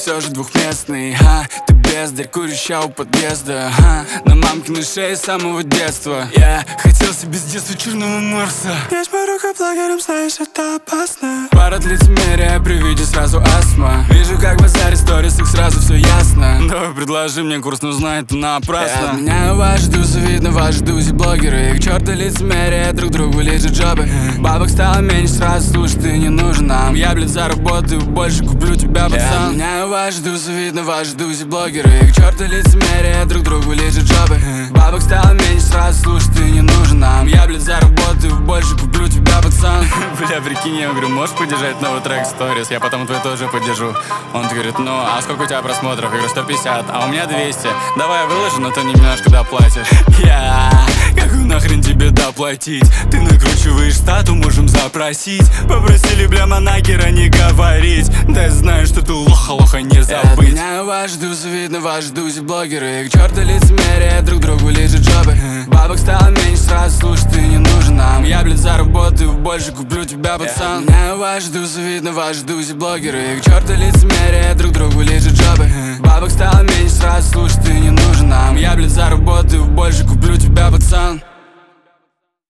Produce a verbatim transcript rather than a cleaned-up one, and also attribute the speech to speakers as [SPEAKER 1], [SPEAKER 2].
[SPEAKER 1] все же двухместный, ха. Ты бездарь, курящая у подъезда, ха. На мамкиной шее с самого детства. Я хотел себе с детства черного Марса.
[SPEAKER 2] Есть мой рука блогером, знаешь, это опасно.
[SPEAKER 1] Парад лицемерия, при виде сразу астма. Вижу, как в базаре сторис, их сразу все ясно. Давай предложи мне курс, но знает это напрасно. Я отменяю ваши дузы, видно ваши дузи-блогеры. Их черты лицемерия, друг другу лежат жопы. Бабок стало меньше, сразу слушай, ты не нужен нам. Я, блядь, заработаю больше, куплю тебя, пацан. Я отменяю ваши дузы, видно ваши дузи-блогеры. Их черты лицемерия, друг другу лежат жопы. Бабок стало меньше, сразу слушай, ты не нужен нам. Я, блядь, заработаю больше, куплю тебя, пацан. Бля, прикинь, я говорю, можешь поддержать новый трек сторис? Я потом твой тоже поддержу. Он говорит, ну, а сколько у тебя просмотров? Я говорю, сто пятьдесят, а у меня двести. Давай я выложу, но ты мне немножко доплатишь. Я, какую нахрен тебе доплатить? Ты накручиваешь стату, можем запросить. Попросили, бля, манагера не говорить. Да я знаю, что ты лоха-лоха не забыть. Я отменяю ваши дузы, видно ваши дузи-блогеры. Их черты лицемерия, друг другу лежат жопы. Бабок стало меньше, сразу слушай, ты не нужен нам. Я, блядь, заработаю больше, куплю тебя, пацан. Я отменяю ваши дузы, видно ваши дузи-блогеры. Их черты лицемерия, друг другу лежат жопы. Бабок стало меньше, сразу слушай, ты не нужен нам. Я, блядь, заработаю больше, куплю тебя, пацан.